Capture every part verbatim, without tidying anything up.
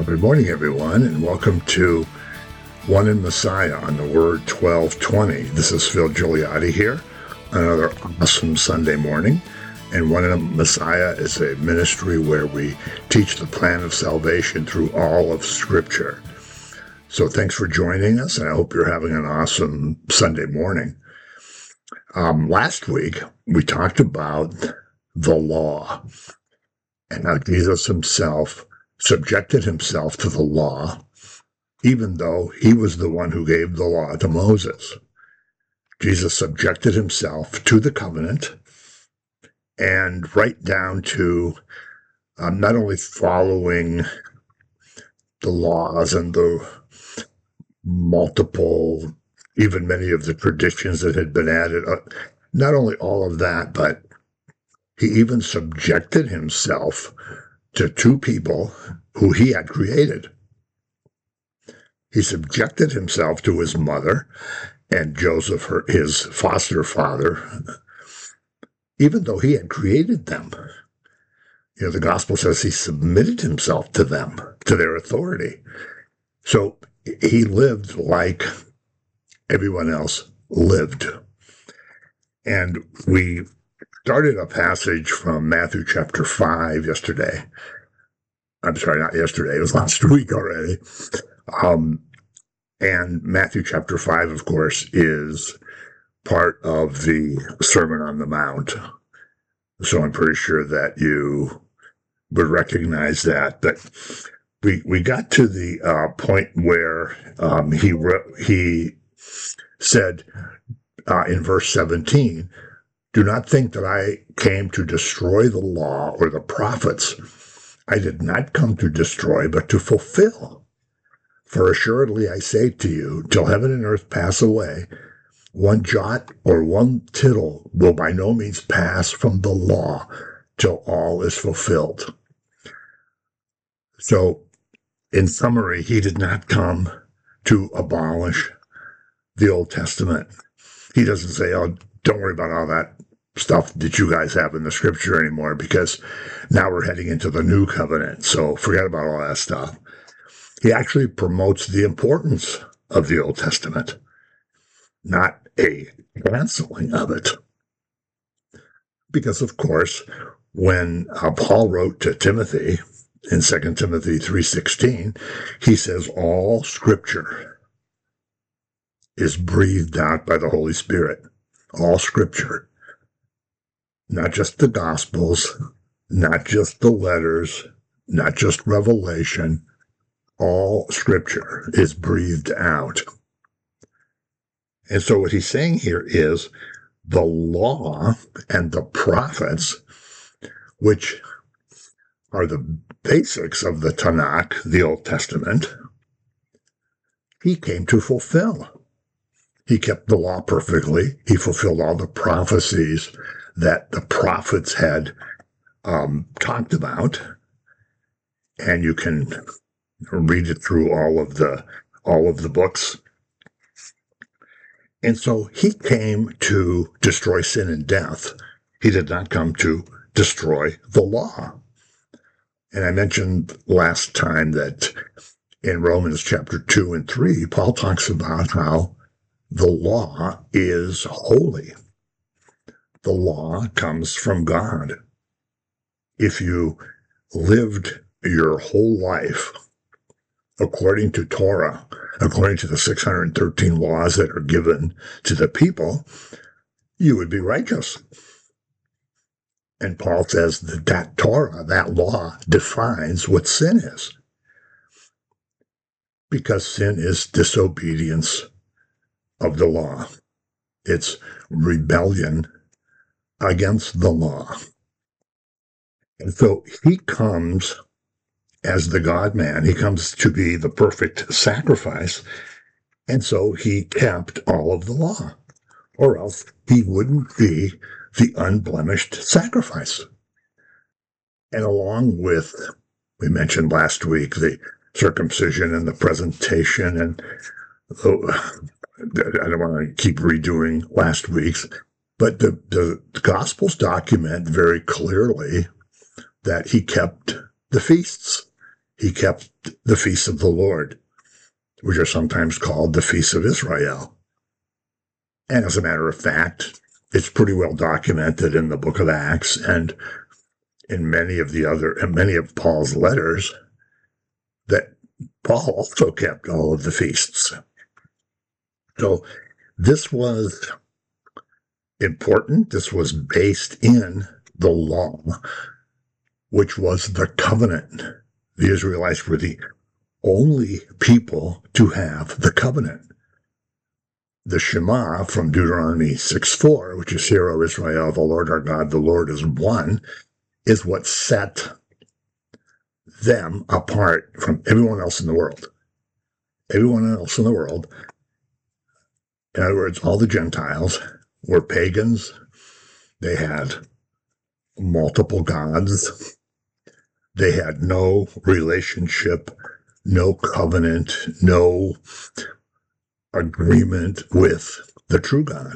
Well, good morning, everyone, and welcome to One in Messiah on the Word twelve twenty. This is Phil Gigliotti here, another awesome Sunday morning. And One in Messiah is a ministry where we teach the plan of salvation through all of Scripture. So thanks for joining us, and I hope you're having an awesome Sunday morning. Um, last week, we talked about the law and how Jesus himself subjected himself to the law, even though he was the one who gave the law to Moses. Jesus subjected himself to the covenant, and right down to um, not only following the laws and the multiple, even many of the traditions that had been added, uh, not only all of that, but he even subjected himself to two people who he had created. He subjected himself to his mother and Joseph, her, his foster father, even though he had created them. You know, the gospel says he submitted himself to them, to their authority. So he lived like everyone else lived. And we started a passage from Matthew chapter five yesterday. I'm sorry, not yesterday. It was last week already. Um, and Matthew chapter five, of course, is part of the Sermon on the Mount. So I'm pretty sure that you would recognize that. But we we got to the uh, point where um, he wrote, he said uh, in verse seventeen, "Do not think that I came to destroy the law or the prophets. I did not come to destroy, but to fulfill. For assuredly I say to you, till heaven and earth pass away, one jot or one tittle will by no means pass from the law till all is fulfilled." So, in summary, he did not come to abolish the Old Testament. He doesn't say, "Oh, don't worry about all that stuff that you guys have in the Scripture anymore, because now we're heading into the new covenant, so forget about all that stuff." He actually promotes the importance of the Old Testament, not a canceling of it. Because, of course, when uh, Paul wrote to Timothy in Second Timothy three sixteen, he says all Scripture is breathed out by the Holy Spirit. All Scripture. Not just the Gospels, not just the letters, not just Revelation. All Scripture is breathed out. And so what he's saying here is the law and the prophets, which are the basics of the Tanakh, the Old Testament, he came to fulfill. He kept the law perfectly. He fulfilled all the prophecies that the prophets had um, talked about, and you can read it through all of the all of the books. And so he came to destroy sin and death. He did not come to destroy the law. And I mentioned last time that in Romans chapter two and three, Paul talks about how the law is holy. The law comes from God. If you lived your whole life according to Torah, according to the six hundred thirteen laws that are given to the people, you would be righteous. And Paul says that that Torah, that law, defines what sin is. Because sin is disobedience of the law. It's rebellion against the law. And so he comes as the God-man. He comes to be the perfect sacrifice. And so he kept all of the law, or else he wouldn't be the unblemished sacrifice. And along with, we mentioned last week, the circumcision and the presentation, and oh, I don't want to keep redoing last week's, but the, the, the Gospels document very clearly that he kept the feasts. he kept the feasts of the Lord, which are sometimes called the feasts of Israel. And as a matter of fact, it's pretty well documented in the book of Acts and in many of the other, in many of Paul's letters, that Paul also kept all of the feasts. So this was important. This was based in the law, which was the covenant. The Israelites were the only people to have the covenant. The Shema from Deuteronomy six four, which is, Hear, O Israel, the Lord our God, the Lord is one, is what set them apart from everyone else in the world. Everyone else in the world, in other words, all the Gentiles, were pagans. They had multiple gods. They had no relationship, no covenant, no agreement with the true God.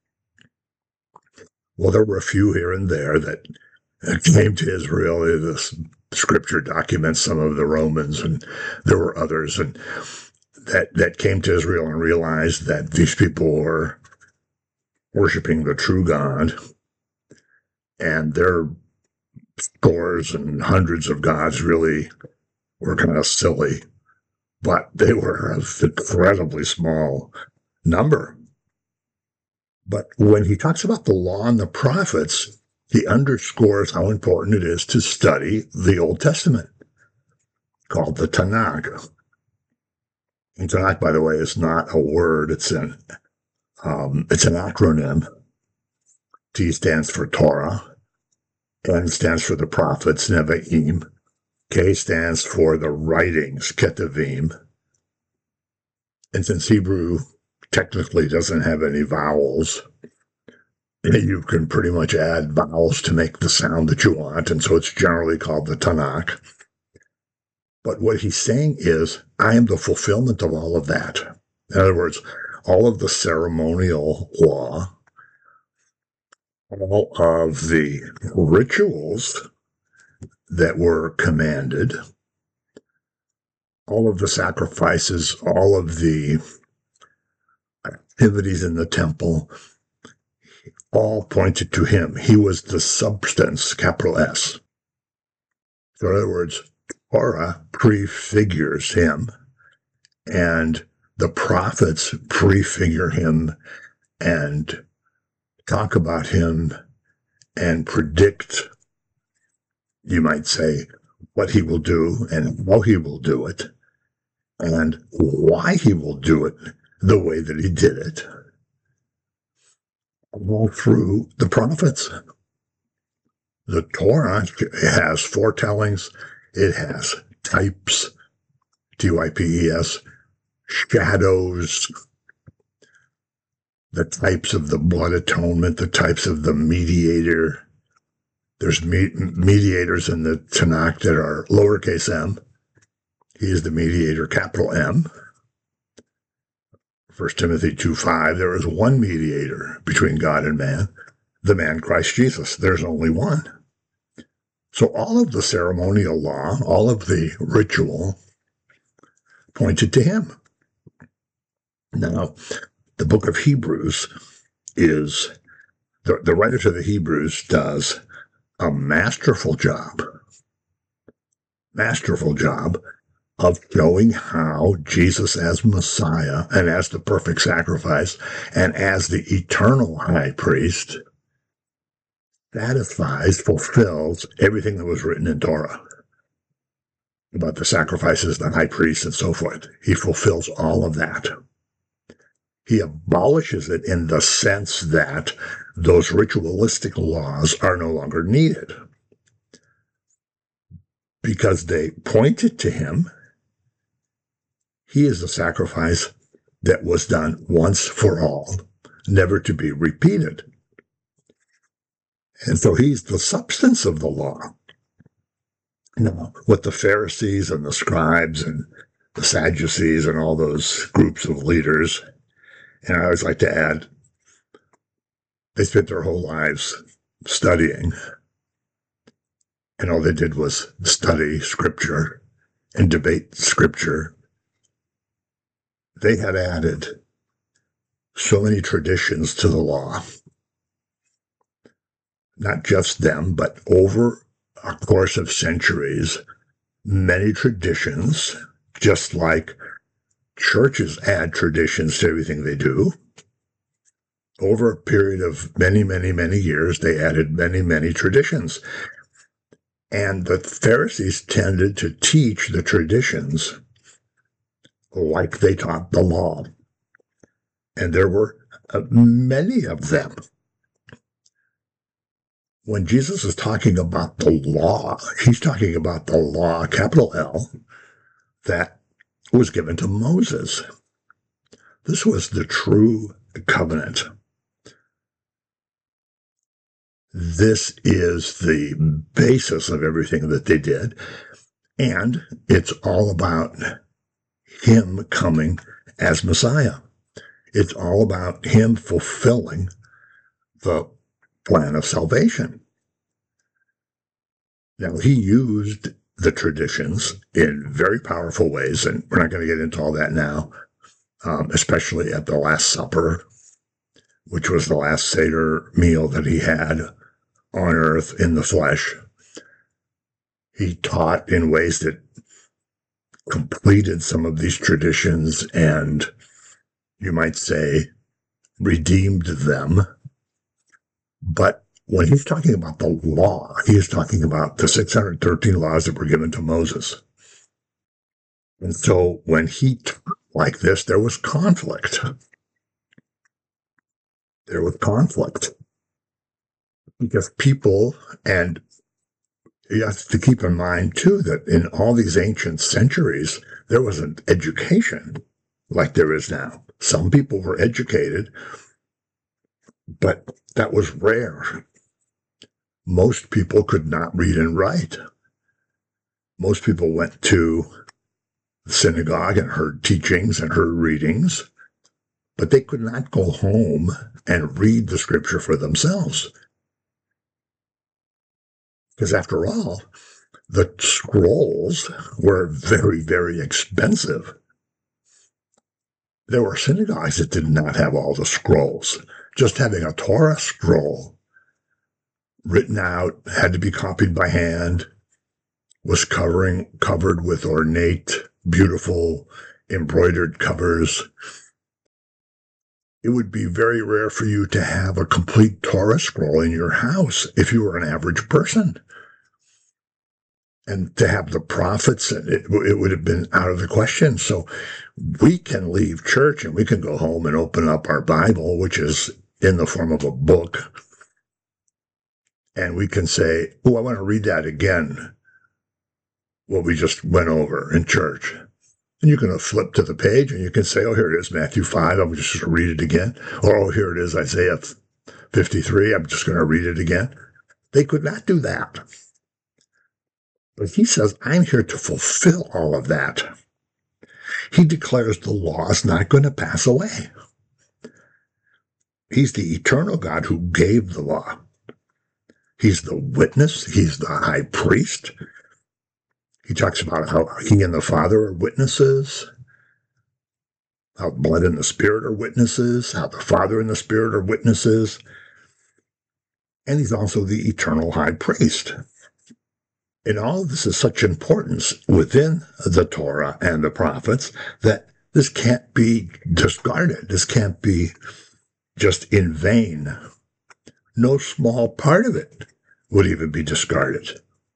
Well, there were a few here and there that came to Israel. This scripture documents some of the Romans, and there were others, and that, that came to Israel and realized that these people were worshiping the true God, and their scores and hundreds of gods really were kind of silly, but they were an incredibly small number. But when he talks about the law and the prophets, he underscores how important it is to study the Old Testament, called the Tanakh. And Tanakh, by the way, is not a word. It's an, um, it's an acronym. T stands for Torah. N stands for the prophets, Nevi'im. K stands for the writings, Ketuvim. And since Hebrew technically doesn't have any vowels, you can pretty much add vowels to make the sound that you want, and so it's generally called the Tanakh. But what he's saying is, I am the fulfillment of all of that. In other words, all of the ceremonial law, all of the rituals that were commanded, all of the sacrifices, all of the activities in the temple, all pointed to him. He was the substance, capital S. So in other words, Torah prefigures him, and the prophets prefigure him and talk about him and predict, you might say, what he will do and how he will do it and why he will do it the way that he did it, all through the prophets. The Torah has foretellings. It has types, T Y P E S, shadows, the types of the blood atonement, the types of the mediator. There's me- mediators in the Tanakh that are lowercase m. He is the mediator, capital M. First Timothy two five, there is one mediator between God and man, the man Christ Jesus. There's only one. So all of the ceremonial law, all of the ritual pointed to him. Now, the book of Hebrews is, the, the writer to the Hebrews does a masterful job, masterful job of showing how Jesus as Messiah and as the perfect sacrifice and as the eternal high priest satisfies, fulfills everything that was written in Torah about the sacrifices, the high priest, and so forth. He fulfills all of that. He abolishes it in the sense that those ritualistic laws are no longer needed because they pointed to him. He is the sacrifice that was done once for all, never to be repeated. And so he's the substance of the law. Now, what the Pharisees and the scribes and the Sadducees and all those groups of leaders, and I always like to add, they spent their whole lives studying, and all they did was study Scripture and debate Scripture, they had added so many traditions to the law. Not just them, but over a course of centuries, many traditions, just like churches add traditions to everything they do. Over a period of many, many, many years, they added many, many traditions. And the Pharisees tended to teach the traditions like they taught the law. And there were uh, many of them. When Jesus is talking about the law, he's talking about the law, capital L, that was given to Moses. This was the true covenant. This is the basis of everything that they did, and it's all about him coming as Messiah. It's all about him fulfilling the plan of salvation. Now, he used the traditions in very powerful ways, and we're not going to get into all that now, um, especially at the Last Supper, which was the last Seder meal that he had on earth in the flesh. He taught in ways that completed some of these traditions and, you might say, redeemed them. But when he's talking about the law, he is talking about the six hundred thirteen laws that were given to Moses. And so when he taught like this, there was conflict. There was conflict. Because people, and you have to keep in mind, too, that in all these ancient centuries, there was an education like there is now. Some people were educated, but that was rare. Most people could not read and write. Most people went to the synagogue and heard teachings and heard readings, but they could not go home and read the Scripture for themselves. Because after all, the scrolls were very, very expensive. There were synagogues that did not have all the scrolls. Just having a Torah scroll written out, had to be copied by hand, was covering covered with ornate, beautiful, embroidered covers. It would be very rare for you to have a complete Torah scroll in your house if you were an average person. And to have the prophets, it, it would have been out of the question. So we can leave church and we can go home and open up our Bible, which is in the form of a book. And we can say, oh, I want to read that again, what we just went over in church. And you can flip to the page and you can say, oh, here it is, Matthew five. I'm just going to read it again. Or, oh, here it is, Isaiah fifty-three. I'm just going to read it again. They could not do that. But he says, I'm here to fulfill all of that. He declares the law is not going to pass away. He's the eternal God who gave the law. He's the witness. He's the high priest. He talks about how he and the Father are witnesses, how blood and the Spirit are witnesses, how the Father and the Spirit are witnesses. And he's also the eternal high priest. And all of this is such importance within the Torah and the prophets that this can't be discarded. This can't be just in vain. No small part of it would even be discarded.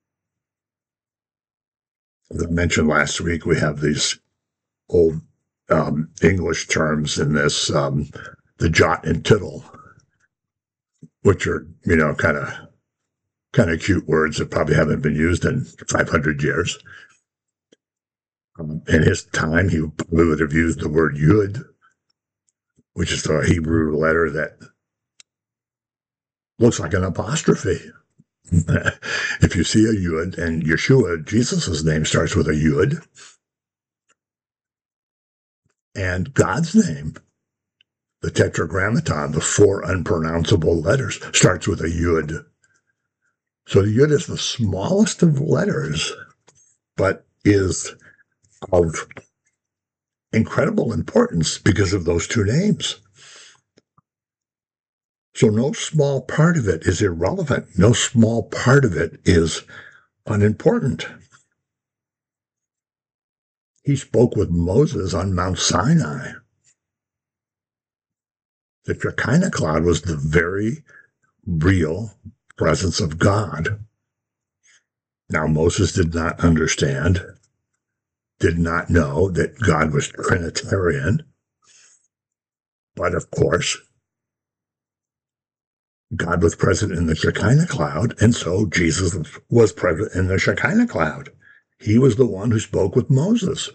As I mentioned last week, we have these old um, English terms in this, um, the jot and tittle, which are, you know, kind of kind of cute words that probably haven't been used in five hundred years. Um, in his time, he probably would have used the word yud, which is the Hebrew letter that looks like an apostrophe. If you see a yud, and Yeshua, Jesus' name starts with a yud, and God's name, the tetragrammaton, the four unpronounceable letters, starts with a yud. So the yud is the smallest of letters, but is of incredible importance because of those two names. So no small part of it is irrelevant. No small part of it is unimportant. He spoke with Moses on Mount Sinai. The Shekinah cloud was the very real presence of God. Now, Moses did not understand, did not know that God was Trinitarian, but of course, God was present in the Shekinah cloud, and so Jesus was present in the Shekinah cloud. He was the one who spoke with Moses.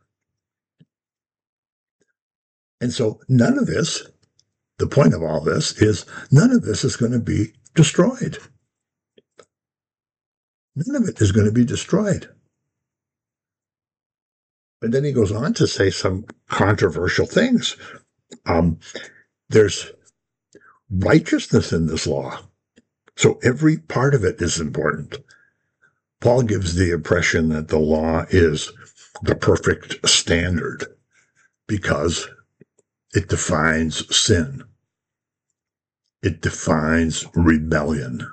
And so none of this, the point of all this is none of this is going to be destroyed. None of it is going to be destroyed. And then he goes on to say some controversial things. Um, there's righteousness in this law. So every part of it is important. Paul gives the impression that the law is the perfect standard because it defines sin. It defines rebellion.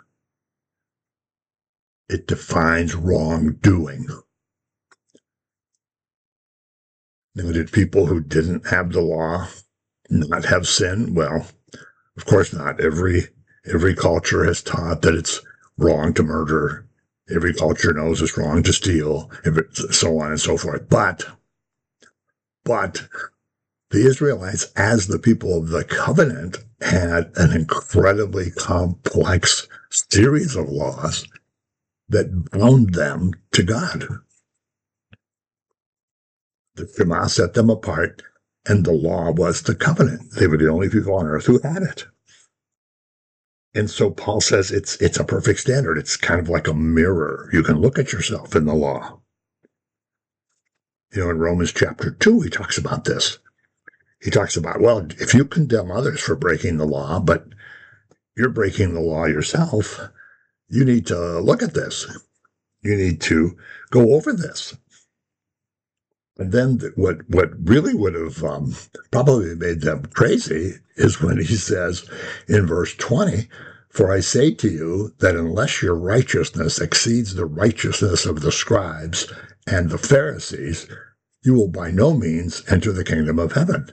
It defines wrongdoing. Now, did people who didn't have the law not have sin? Well, of course not. Every every culture has taught that it's wrong to murder. Every culture knows it's wrong to steal, so on and so forth. But, but the Israelites, as the people of the covenant, had an incredibly complex series of laws that bound them to God. The Shema set them apart, and the law was the covenant. They were the only people on earth who had it. And so Paul says it's it's a perfect standard. It's kind of like a mirror. You can look at yourself in the law. You know, in Romans chapter two, he talks about this. He talks about, well, if you condemn others for breaking the law, but you're breaking the law yourself, you need to look at this. You need to go over this. And then what, what really would have um, probably made them crazy is when he says in verse twenty, "For I say to you that unless your righteousness exceeds the righteousness of the scribes and the Pharisees, you will by no means enter the kingdom of heaven."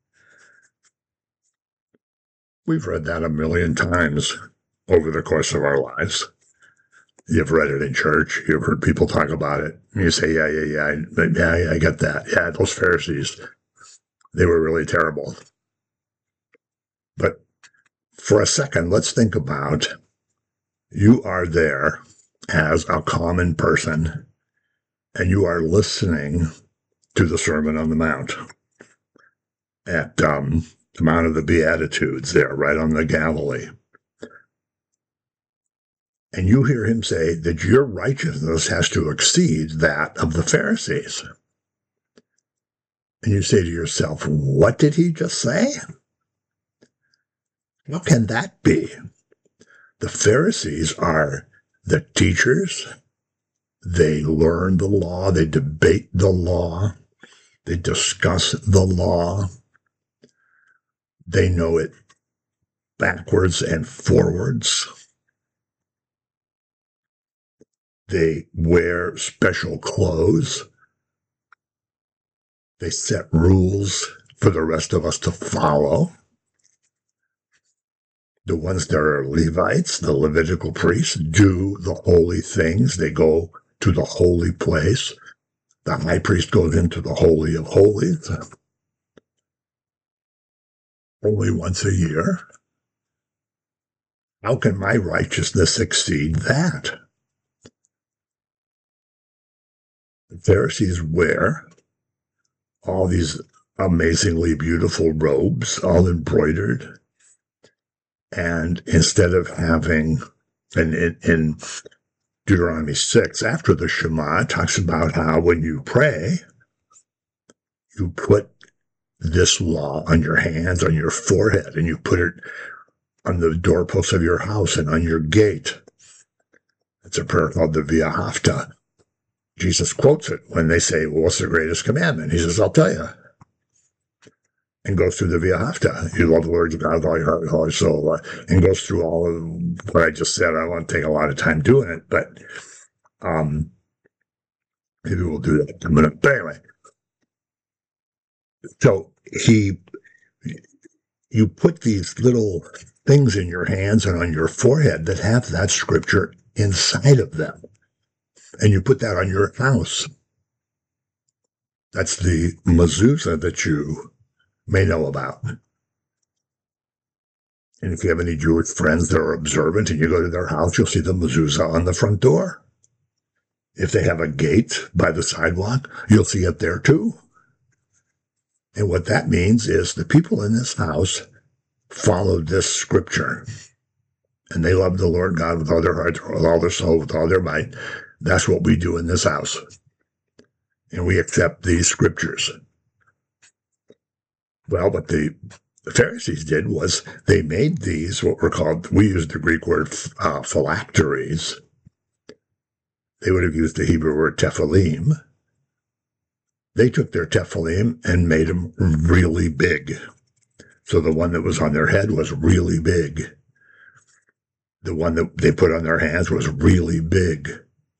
We've read that a million times over the course of our lives. You've read it in church. You've heard people talk about it. And you say, yeah, yeah, yeah, yeah, yeah, I get that. Yeah, those Pharisees, they were really terrible. But for a second, let's think about you are there as a common person, and you are listening to the Sermon on the Mount at um, the Mount of the Beatitudes there, right on the Galilee. And you hear him say that your righteousness has to exceed that of the Pharisees. And you say to yourself, what did he just say? How can that be? The Pharisees are the teachers. They learn the law. They debate the law. They discuss the law. They know it backwards and forwards. They wear special clothes. They set rules for the rest of us to follow. The ones that are Levites, the Levitical priests, do the holy things. They go to the holy place. The high priest goes into the Holy of Holies only once a year. How can my righteousness exceed that? The Pharisees wear all these amazingly beautiful robes, all embroidered. And instead of having, and in, in Deuteronomy six, after the Shema, it talks about how when you pray, you put this law on your hands, on your forehead, and you put it on the doorposts of your house and on your gate. It's a prayer called the Via Hafta. Jesus quotes it when they say, well, what's the greatest commandment? He says, I'll tell you. And goes through the Via Hafta. You love the Lord your God with all your heart, with all your soul, uh, and goes through all of what I just said. I don't want to take a lot of time doing it, but um, maybe we'll do that in a minute. But anyway, so he, you put these little things in your hands and on your forehead that have that scripture inside of them. And you put that on your house. That's the mezuzah that you may know about. And if you have any Jewish friends that are observant and you go to their house, you'll see the mezuzah on the front door. If they have a gate by the sidewalk, you'll see it there too. And what that means is the people in this house followed this scripture. And they loved the Lord God with all their heart, with all their soul, with all their might. That's what we do in this house. And we accept these scriptures. Well, what the Pharisees did was they made these, what were called, we use the Greek word uh, phylacteries. They would have used the Hebrew word tephilim. They took their tephilim and made them really big. So the one that was on their head was really big. The one that they put on their hands was really big.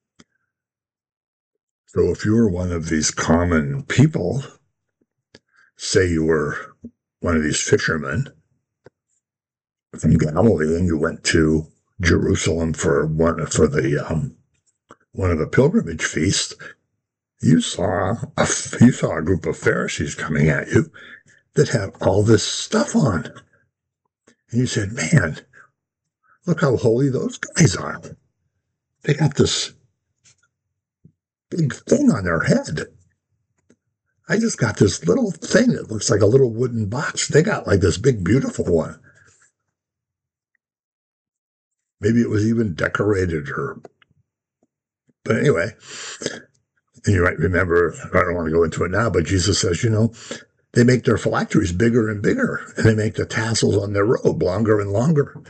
So if you were one of these common people, say you were one of these fishermen from Galilee and you went to Jerusalem for one for the um, one of the pilgrimage feasts, you saw a you saw a group of Pharisees coming at you that had all this stuff on, and you said, "Man, look how holy those guys are! They got this big thing on their head. I just got this little thing that looks like a little wooden box. They got like this big, beautiful one. Maybe it was even decorated or, but anyway, and you might remember, I don't want to go into it now, but Jesus says, you know, they make their phylacteries bigger and bigger, and they make the tassels on their robe longer and longer.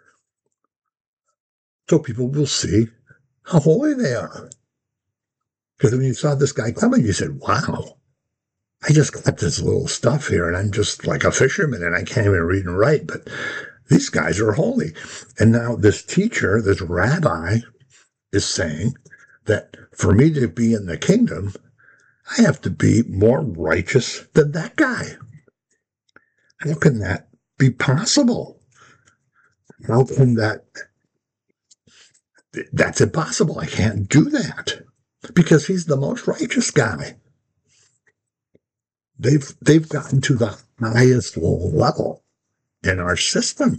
So people will see how holy they are. Because when you saw this guy coming, you said, wow, I just got this little stuff here, and I'm just like a fisherman, and I can't even read and write, but these guys are holy. And now this teacher, this rabbi, is saying that for me to be in the kingdom, I have to be more righteous than that guy. How can that be possible? How can that? That's impossible. I can't do that because he's the most righteous guy. They've they've gotten to the highest level in our system.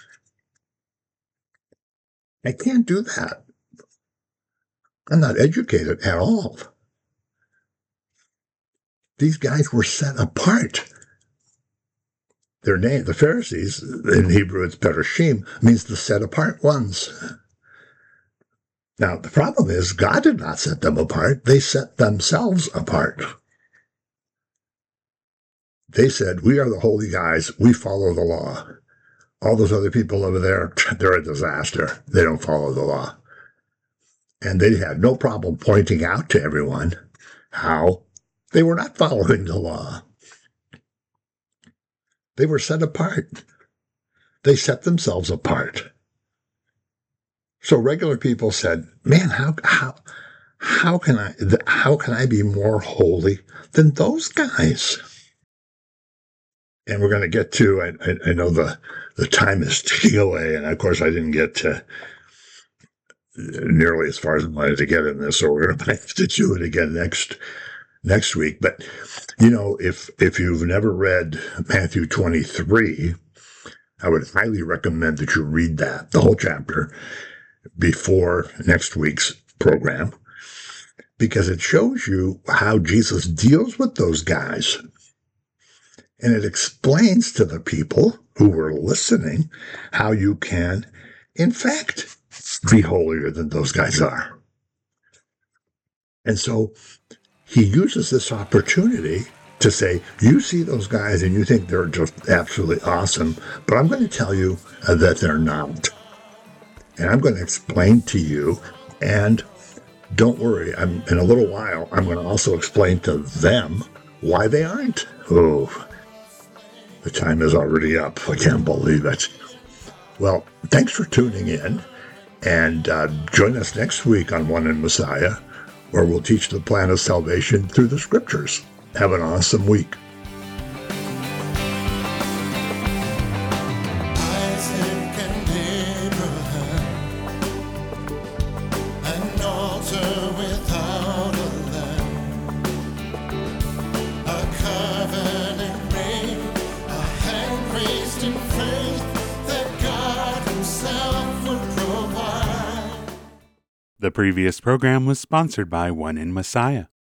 I can't do that. I'm not educated at all. These guys were set apart. Their name, the Pharisees, in Hebrew it's Perishim, means the set apart ones. Now, the problem is God did not set them apart. They set themselves apart. They said, we are the holy guys. We follow the law. All those other people over there, they're a disaster. They don't follow the law. And they had no problem pointing out to everyone how they were not following the law. They were set apart. They set themselves apart. So regular people said, man, how how how can I how can I be more holy than those guys? And we're going to get to, I, I, I know the, the time is ticking away, and of course I didn't get to nearly as far as I wanted to get in this, so we're going to have to do it again next next week. But, you know, if if you've never read Matthew twenty-three, I would highly recommend that you read that, the whole chapter, before next week's program, because it shows you how Jesus deals with those guys. And it explains to the people who were listening how you can, in fact, be holier than those guys are. And so he uses this opportunity to say, you see those guys and you think they're just absolutely awesome, but I'm going to tell you that they're not. And I'm going to explain to you, and don't worry. I'm in a little while. I'm going to also explain to them why they aren't. Oh, the time is already up. I can't believe it. Well, thanks for tuning in, and uh, join us next week on One in Messiah, where we'll teach the plan of salvation through the Scriptures. Have an awesome week. The previous program was sponsored by One in Messiah.